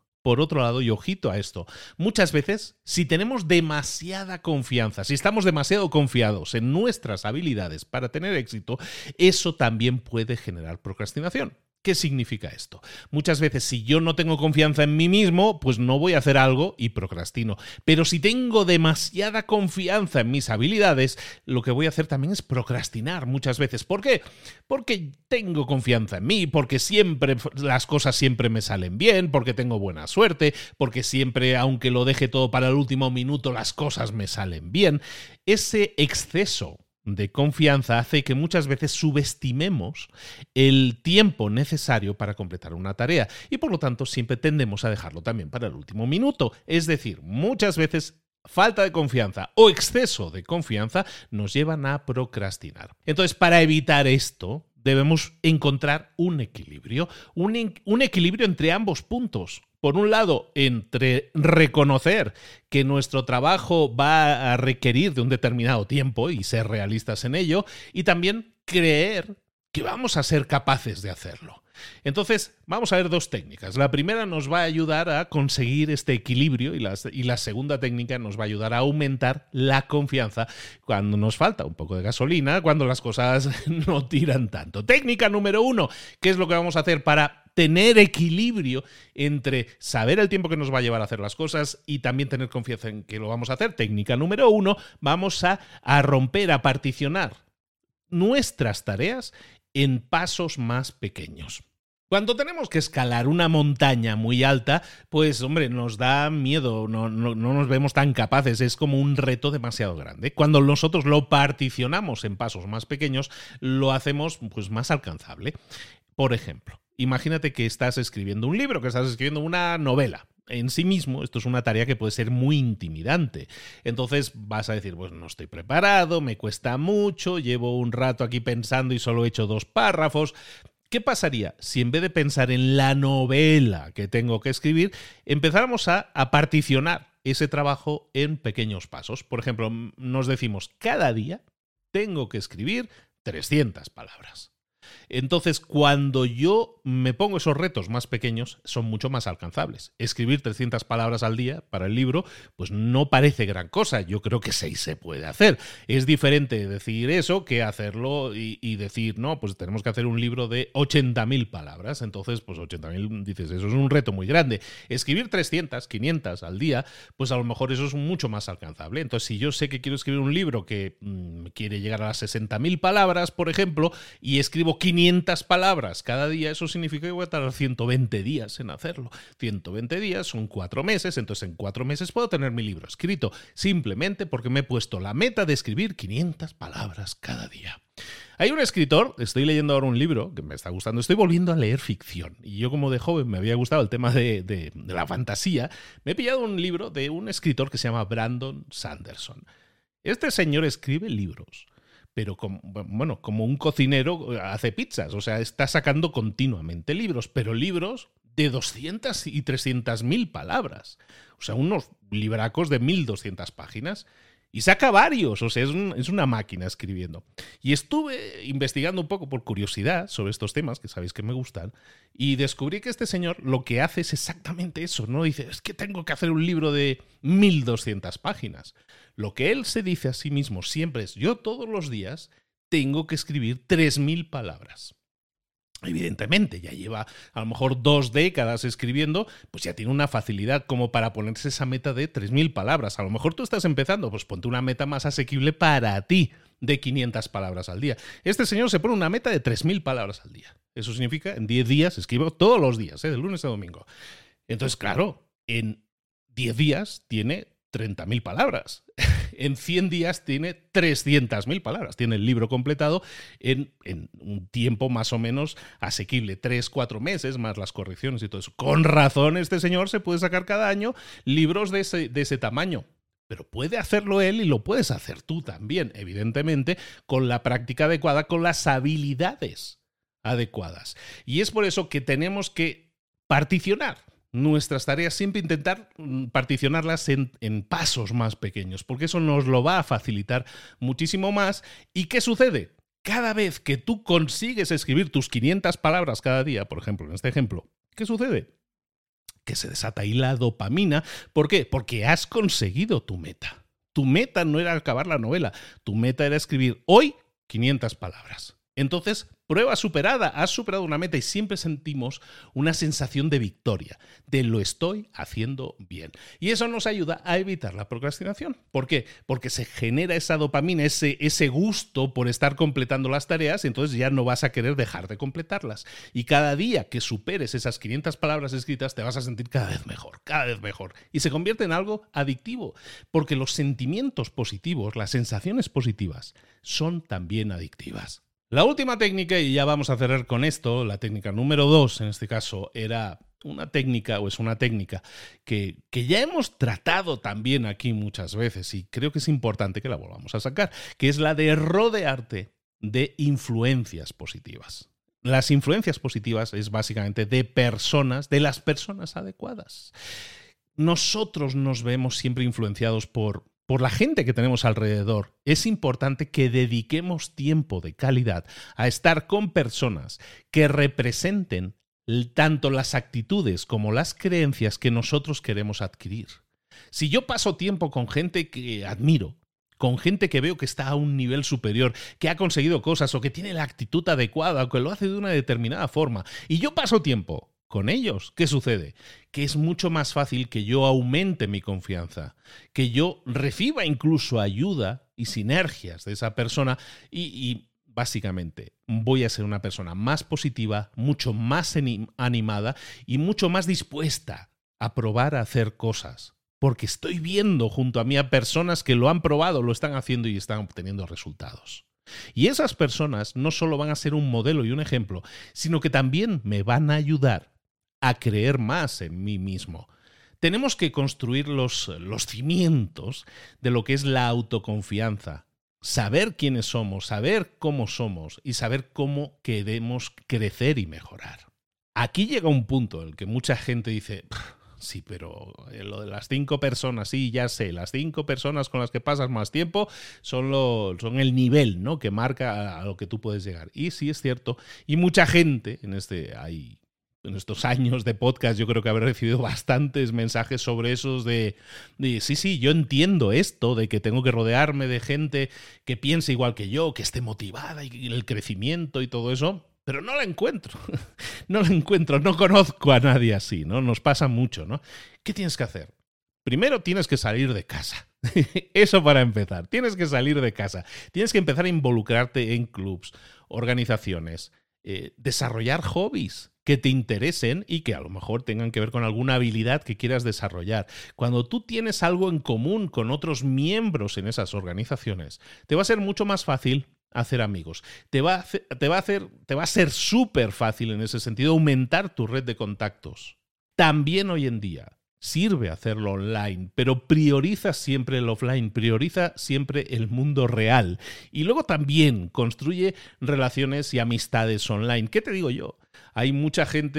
y ojito a esto, muchas veces, si tenemos demasiada confianza, si estamos demasiado confiados en nuestras habilidades para tener éxito, eso también puede generar procrastinación. ¿Qué significa esto? Muchas veces, si yo no tengo confianza en mí mismo, pues no voy a hacer algo y procrastino. Pero si tengo demasiada confianza en mis habilidades, lo que voy a hacer también es procrastinar muchas veces. ¿Por qué? Porque tengo confianza en mí, porque siempre las cosas siempre me salen bien, porque tengo buena suerte, porque siempre, aunque lo deje todo para el último minuto, las cosas me salen bien. Ese exceso de confianza hace que muchas veces subestimemos el tiempo necesario para completar una tarea y por lo tanto siempre tendemos a dejarlo también para el último minuto. Es decir, muchas veces falta de confianza o exceso de confianza nos llevan a procrastinar. Entonces, para evitar esto, debemos encontrar un equilibrio, un equilibrio entre ambos puntos. Por un lado, entre reconocer que nuestro trabajo va a requerir de un determinado tiempo y ser realistas en ello, y también creer que vamos a ser capaces de hacerlo. Entonces, vamos a ver dos técnicas. La primera nos va a ayudar a conseguir este equilibrio y la segunda técnica nos va a ayudar a aumentar la confianza cuando nos falta un poco de gasolina, cuando las cosas no tiran tanto. Técnica número 1, ¿qué es lo que vamos a hacer para tener equilibrio entre saber el tiempo que nos va a llevar a hacer las cosas y también tener confianza en que lo vamos a hacer? Técnica número 1, vamos a romper, a particionar nuestras tareas en pasos más pequeños. Cuando tenemos que escalar una montaña muy alta, pues hombre, nos da miedo, no nos vemos tan capaces, es como un reto demasiado grande. Cuando nosotros lo particionamos en pasos más pequeños, lo hacemos pues más alcanzable. Por ejemplo, imagínate que estás escribiendo un libro, que estás escribiendo una novela. En sí mismo, esto es una tarea que puede ser muy intimidante. Entonces vas a decir, pues no estoy preparado, me cuesta mucho, llevo un rato aquí pensando y solo he hecho 2 párrafos. ¿Qué pasaría si en vez de pensar en la novela que tengo que escribir, empezáramos a particionar ese trabajo en pequeños pasos? Por ejemplo, nos decimos, cada día tengo que escribir 300 palabras. Entonces, cuando yo me pongo esos retos más pequeños, son mucho más alcanzables. Escribir 300 palabras al día para el libro, pues no parece gran cosa. Yo creo que 6 se puede hacer. Es diferente decir eso que hacerlo y decir, no, pues tenemos que hacer un libro de 80.000 palabras. Entonces, pues 80.000, dices, eso es un reto muy grande. Escribir 300, 500 al día, pues a lo mejor eso es mucho más alcanzable. Entonces, si yo sé que quiero escribir un libro que quiere llegar a las 60.000 palabras, por ejemplo, y escribo 500 palabras cada día, eso significa que voy a tardar 120 días en hacerlo. 120 días son 4 meses, entonces en 4 meses puedo tener mi libro escrito, simplemente porque me he puesto la meta de escribir 500 palabras cada día. Hay un escritor, estoy leyendo ahora un libro que me está gustando, estoy volviendo a leer ficción, y yo como de joven me había gustado el tema de la fantasía, me he pillado un libro de un escritor que se llama Brandon Sanderson. Este señor escribe libros, pero como un cocinero hace pizzas, o sea, está sacando continuamente libros, pero libros de 200 y 300.000 palabras, o sea, unos libracos de 1.200 páginas. Y saca varios, o sea, es una máquina escribiendo. Y estuve investigando un poco por curiosidad sobre estos temas, que sabéis que me gustan, y descubrí que este señor lo que hace es exactamente eso, ¿no? Dice, es que tengo que hacer un libro de 1200 páginas. Lo que él se dice a sí mismo siempre es, yo todos los días tengo que escribir 3000 palabras. Evidentemente, ya lleva a lo mejor 2 décadas escribiendo, pues ya tiene una facilidad como para ponerse esa meta de 3000 palabras. A lo mejor tú estás empezando, pues ponte una meta más asequible para ti de 500 palabras al día. Este señor se pone una meta de 3000 palabras al día. Eso significa, en 10 días, escribo todos los días, de lunes a domingo. Entonces, claro, en 10 días tiene 30.000 palabras. En 100 días tiene 300.000 palabras. Tiene el libro completado en un tiempo más o menos asequible. 3-4 meses, más las correcciones y todo eso. Con razón, este señor se puede sacar cada año libros de ese tamaño. Pero puede hacerlo él y lo puedes hacer tú también, evidentemente, con la práctica adecuada, con las habilidades adecuadas. Y es por eso que tenemos que particionar nuestras tareas, siempre intentar particionarlas en pasos más pequeños, porque eso nos lo va a facilitar muchísimo más. ¿Y qué sucede? Cada vez que tú consigues escribir tus 500 palabras cada día, por ejemplo, en este ejemplo, ¿qué sucede? Que se desata ahí la dopamina. ¿Por qué? Porque has conseguido tu meta. Tu meta no era acabar la novela, tu meta era escribir hoy 500 palabras. Entonces, prueba superada, has superado una meta y siempre sentimos una sensación de victoria, de lo estoy haciendo bien. Y eso nos ayuda a evitar la procrastinación. ¿Por qué? Porque se genera esa dopamina, ese gusto por estar completando las tareas, y entonces ya no vas a querer dejar de completarlas. Y cada día que superes esas 500 palabras escritas te vas a sentir cada vez mejor. Y se convierte en algo adictivo, porque los sentimientos positivos, las sensaciones positivas, son también adictivas. La última técnica, y ya vamos a cerrar con esto, la técnica número 2 en este caso, era una técnica, o es una técnica, que ya hemos tratado también aquí muchas veces y creo que es importante que la volvamos a sacar, que es la de rodearte de influencias positivas. Las influencias positivas es básicamente de las personas adecuadas. Nosotros nos vemos siempre influenciados por la gente que tenemos alrededor. Es importante que dediquemos tiempo de calidad a estar con personas que representen tanto las actitudes como las creencias que nosotros queremos adquirir. Si yo paso tiempo con gente que admiro, con gente que veo que está a un nivel superior, que ha conseguido cosas o que tiene la actitud adecuada o que lo hace de una determinada forma, y yo paso tiempo con ellos, ¿qué sucede? Que es mucho más fácil que yo aumente mi confianza, que yo reciba incluso ayuda y sinergias de esa persona y básicamente voy a ser una persona más positiva, mucho más animada y mucho más dispuesta a probar a hacer cosas. Porque estoy viendo junto a mí a personas que lo han probado, lo están haciendo y están obteniendo resultados. Y esas personas no solo van a ser un modelo y un ejemplo, sino que también me van a ayudar a creer más en mí mismo. Tenemos que construir los cimientos de lo que es la autoconfianza. Saber quiénes somos, saber cómo somos y saber cómo queremos crecer y mejorar. Aquí llega un punto en el que mucha gente dice, sí, pero lo de las 5 personas, sí, ya sé, las 5 personas con las que pasas más tiempo son el nivel, ¿no?, que marca a lo que tú puedes llegar. Y sí, es cierto. Y mucha gente en estos años de podcast yo creo que habré recibido bastantes mensajes sobre esos de sí, yo entiendo esto, de que tengo que rodearme de gente que piense igual que yo, que esté motivada y el crecimiento y todo eso, pero no la encuentro. No conozco a nadie así, ¿no? Nos pasa mucho, ¿no? ¿Qué tienes que hacer? Primero tienes que salir de casa. Eso para empezar. Tienes que salir de casa. Tienes que empezar a involucrarte en clubs, organizaciones, desarrollar hobbies que te interesen y que a lo mejor tengan que ver con alguna habilidad que quieras desarrollar. Cuando tú tienes algo en común con otros miembros en esas organizaciones, te va a ser mucho más fácil hacer amigos. Te va a ser súper fácil en ese sentido aumentar tu red de contactos. También hoy en día sirve hacerlo online, pero prioriza siempre el offline, prioriza siempre el mundo real. Y luego también construye relaciones y amistades online. ¿Qué te digo yo? Hay mucha gente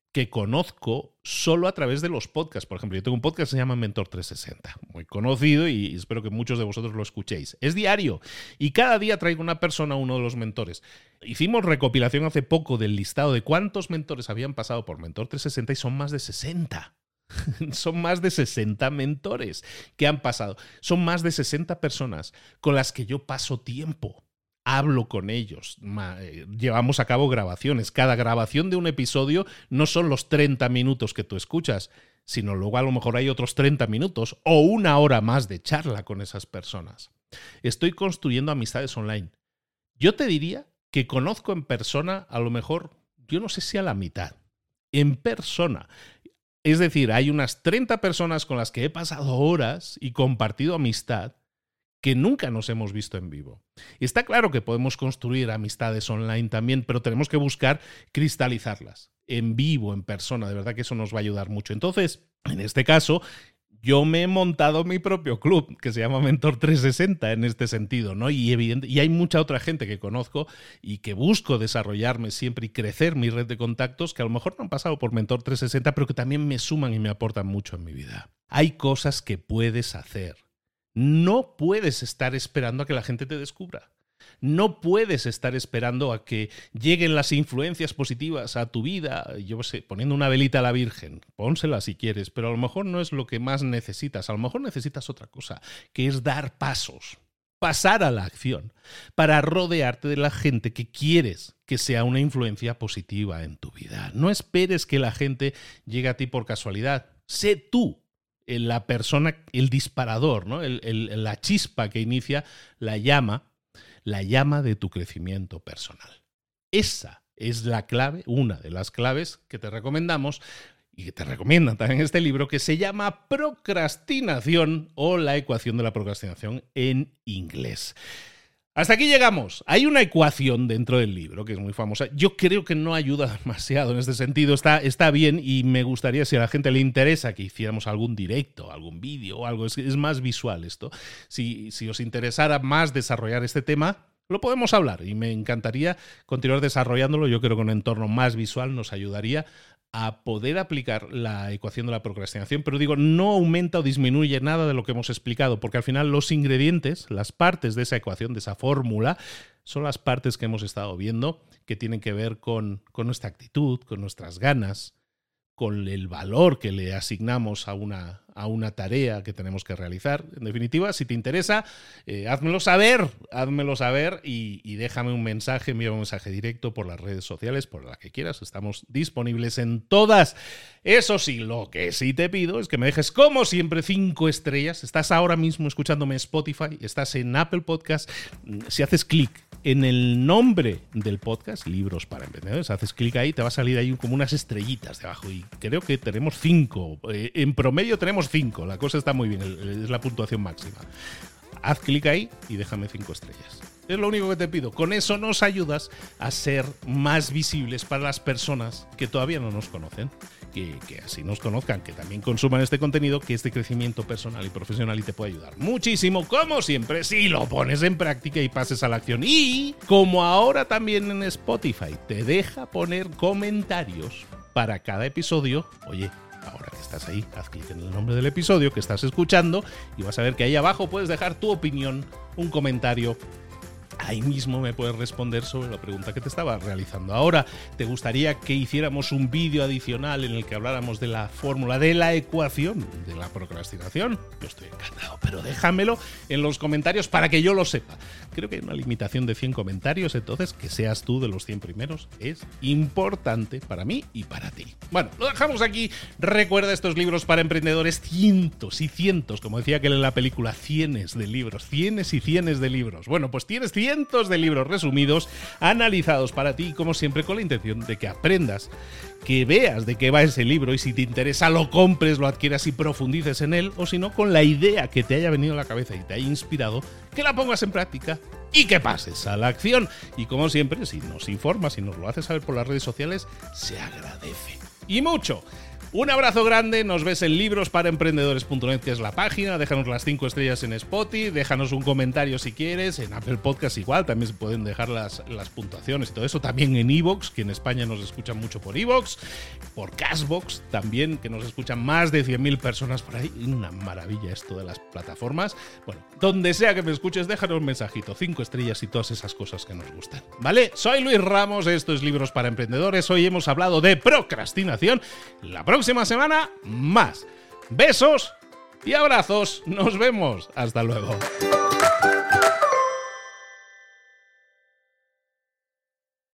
que conozco solo a través de los podcasts. Por ejemplo, yo tengo un podcast que se llama Mentor 360, muy conocido y espero que muchos de vosotros lo escuchéis. Es diario y cada día traigo una persona, uno de los mentores. Hicimos recopilación hace poco del listado de cuántos mentores habían pasado por Mentor 360 y son más de 60. Son más de 60 mentores que han pasado. Son más de 60 personas con las que yo paso tiempo. Hablo con ellos, llevamos a cabo grabaciones. Cada grabación de un episodio no son los 30 minutos que tú escuchas, sino luego a lo mejor hay otros 30 minutos o una hora más de charla con esas personas. Estoy construyendo amistades online. Yo te diría que conozco en persona a lo mejor, yo no sé si a la mitad, en persona. Es decir, hay unas 30 personas con las que he pasado horas y compartido amistad que nunca nos hemos visto en vivo. Y está claro que podemos construir amistades online también, pero tenemos que buscar cristalizarlas en vivo, en persona. De verdad que eso nos va a ayudar mucho. Entonces, en este caso, yo me he montado mi propio club que se llama Mentor 360 en este sentido, ¿no? Y hay mucha otra gente que conozco y que busco desarrollarme siempre y crecer mi red de contactos que a lo mejor no han pasado por Mentor 360, pero que también me suman y me aportan mucho en mi vida. Hay cosas que puedes hacer. No puedes estar esperando a que la gente te descubra. No puedes estar esperando a que lleguen las influencias positivas a tu vida, yo sé, poniendo una velita a la Virgen. Pónsela si quieres, pero a lo mejor no es lo que más necesitas. A lo mejor necesitas otra cosa, que es dar pasos, pasar a la acción, para rodearte de la gente que quieres que sea una influencia positiva en tu vida. No esperes que la gente llegue a ti por casualidad. Sé tú la persona, el disparador, ¿no? La chispa que inicia la llama de tu crecimiento personal. Esa es la clave, una de las claves que te recomendamos y que te recomiendan también en este libro, que se llama Procrastinación o la ecuación de la procrastinación en inglés. Hasta aquí llegamos. Hay una ecuación dentro del libro que es muy famosa. Yo creo que no ayuda demasiado en este sentido. Está bien y me gustaría, si a la gente le interesa, que hiciéramos algún directo, algún vídeo o algo. Es más visual esto. Si os interesara más desarrollar este tema, lo podemos hablar y me encantaría continuar desarrollándolo. Yo creo que un entorno más visual nos ayudaría a poder aplicar la ecuación de la procrastinación, pero digo, no aumenta o disminuye nada de lo que hemos explicado, porque al final los ingredientes, las partes de esa ecuación, de esa fórmula, son las partes que hemos estado viendo que tienen que ver con nuestra actitud, con nuestras ganas, con el valor que le asignamos a una tarea que tenemos que realizar. En definitiva, si te interesa, házmelo saber y déjame un mensaje, envíame un mensaje directo por las redes sociales, por la que quieras. Estamos disponibles en todas. Eso sí, lo que sí te pido es que me dejes, como siempre, 5 estrellas. Estás ahora mismo escuchándome en Spotify, estás en Apple Podcast. Si haces clic en el nombre del podcast, Libros para Emprendedores, haces clic ahí, te va a salir ahí como unas estrellitas debajo y creo que tenemos 5. En promedio tenemos 5. La cosa está muy bien, es la puntuación máxima. Haz clic ahí y déjame 5 estrellas. Es lo único que te pido. Con eso nos ayudas a ser más visibles para las personas que todavía no nos conocen. Que así nos conozcan, que también consuman este contenido, que este crecimiento personal y profesional y te puede ayudar muchísimo, como siempre, si lo pones en práctica y pases a la acción. Y como ahora también en Spotify te deja poner comentarios para cada episodio, oye, ahora que estás ahí, haz clic en el nombre del episodio que estás escuchando y vas a ver que ahí abajo puedes dejar tu opinión, un comentario. Ahí mismo me puedes responder sobre la pregunta que te estaba realizando. Ahora, ¿te gustaría que hiciéramos un vídeo adicional en el que habláramos de la fórmula, de la ecuación de la procrastinación? Yo estoy encantado, pero déjamelo en los comentarios para que yo lo sepa. Creo que hay una limitación de 100 comentarios, entonces que seas tú de los 100 primeros es importante para mí y para ti. Bueno, lo dejamos aquí. Recuerda estos libros para emprendedores, cientos y cientos, como decía aquel en la película, cienes de libros, cienes y cienes de libros. Bueno, pues tienes cientos de libros resumidos, analizados para ti, como siempre, con la intención de que aprendas, que veas de qué va ese libro y si te interesa lo compres, lo adquieras y profundices en él, o si no, con la idea que te haya venido a la cabeza y te haya inspirado, que la pongas en práctica y que pases a la acción. Y como siempre, si nos informas y nos lo haces saber por las redes sociales, se agradece. Y mucho. Un abrazo grande, nos ves en librosparaemprendedores.net, que es la página. Déjanos las 5 estrellas en Spotify, déjanos un comentario si quieres, en Apple Podcast igual, también se pueden dejar las puntuaciones y todo eso, también en iVoox, que en España nos escuchan mucho por iVoox, por Castbox también, que nos escuchan más de 100.000 personas por ahí. Una maravilla esto de las plataformas. Bueno, donde sea que me escuches, déjanos un mensajito, 5 estrellas y todas esas cosas que nos gustan, ¿vale? Soy Luis Ramos, esto es Libros para Emprendedores. Hoy hemos hablado de procrastinación. La próxima semana, más. Besos y abrazos. Nos vemos. Hasta luego.